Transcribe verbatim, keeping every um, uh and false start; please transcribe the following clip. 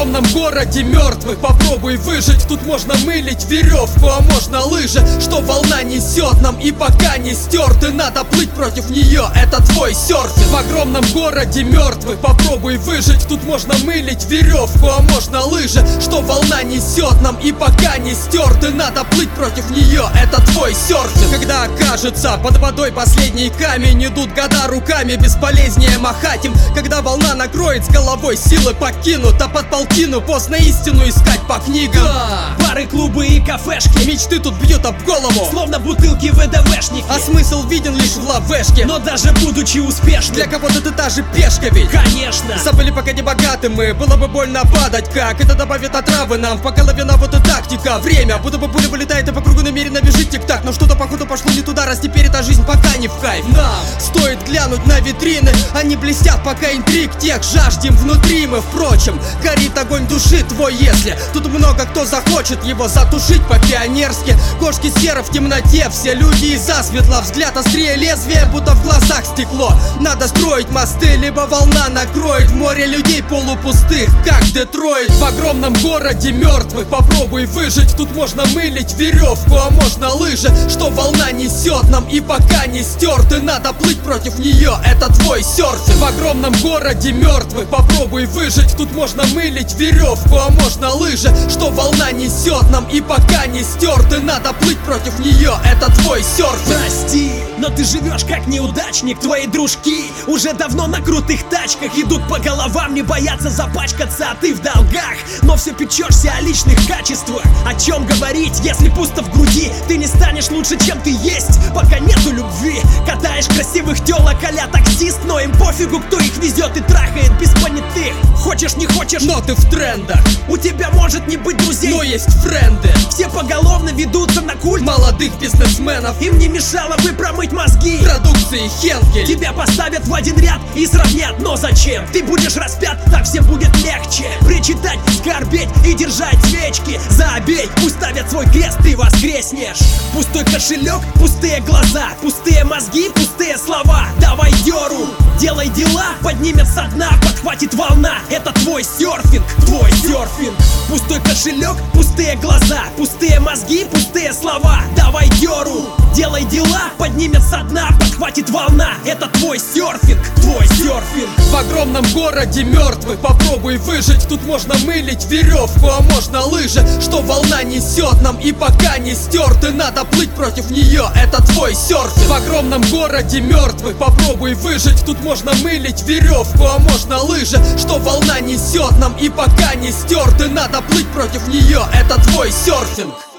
огромном городе мертвых попробуй выжить. Тут можно мылить веревку, а можно лыжи. Что волна несет нам и пока не стерты, надо плыть против нее, это твой серфинг. В огромном городе мертвых попробуй выжить. Тут можно мылить веревку, а можно лыжи. Что волна несет нам и пока не стерты, надо плыть против нее, это твой серфинг. Когда окажется под водой последний камень, идут года руками, бесполезнее махать им. Когда волна накроет с головой, силы покинут, а под полтину поздно истину искать по книгам. Да. Бары, клубы и кафешки, мечты тут бьют об голову, словно бутылки ВДВшники. А смысл виден лишь в лавешке. Но даже будучи успешным, для кого-то ты та же пешка ведь. Конечно. Забыли, пока не богаты мы, было бы больно падать как. Это добавит отравы нам, по голове на вот и тактика. Время, будто бы пуля вылетает и по кругу намеренно бежит тик-так. Но что-то походу пошло не туда, раз теперь эта жизнь пока не в кайф. Нам стоит глянуть на витрины, они блестят, пока интриг тех жаждем внутри мы. Впрочем, горит огонь души твой, если тут много кто захочет его затушить по-пионерски. Кошки серы в темноте, все люди из-за светла, взгляд острее лезвия, будто в глазах стекло. Надо строить мосты, либо волна накроет море людей полупустых, как Детройт. В огромном городе мертвых попробуй выжить. Тут можно мылить веревку, а можно лыжи. Что волна несет нам и пока не стерты, надо плыть против нее, это твой серфинг. В огромном городе мертвых попробуй выжить. Тут можно мылить веревку, а можно лыжи. Что волна несет нам и пока не стерты, надо плыть против нее, это твой серфинг. Прости, но ты живешь как неудачник. Твои дружки уже давно на крутых тачках, идут по головам, не боятся запачкаться, а ты в долгах. Но все печешься о личных качествах. О чем говорить, если пусто в груди? Ты не станешь лучше, чем ты есть, пока нету любви. Катаешь красивых телок а-ля таксист, но им пофигу, кто их везет и трахает без понятых. Хочешь не хочешь, но ты в трендах. У тебя может не быть друзей, но есть френды. Все поголовно ведутся на культ молодых бизнесменов. Им не мешало бы промыть мозги продукции Хенкель. Тебя поставят в один ряд и сравнят, но зачем? Ты будешь распят, так всем будет легче причитать, скорбеть и держать свечки. Забей, пусть ставят свой крест, ты воскреснешь. Пустой кошелек, пустые глаза, пустые мозги, пустые слова. Давай дёру, делай дела, поднимет со дна, подхватит волна. Это твой серфинг, твой серфинг. Пустой кошелек, пустые глаза, пустые мозги, пустые слова. Давай дёру, делай дела, поднимет со дна, подхватит волна. Это твой серфинг, твой серфинг. В огромном городе мертвых попробуй выжить. Тут можно мылить веревку, а можно лыжи. Что волна несет нам и пока не стерты, надо плыть против нее, это твой серфинг. В огромном городе мертвых попробуй выжить. Тут можно мылить веревку, а можно лыжи. Что волна несет нам и пока не стерты, надо плыть против нее, это твой серфинг.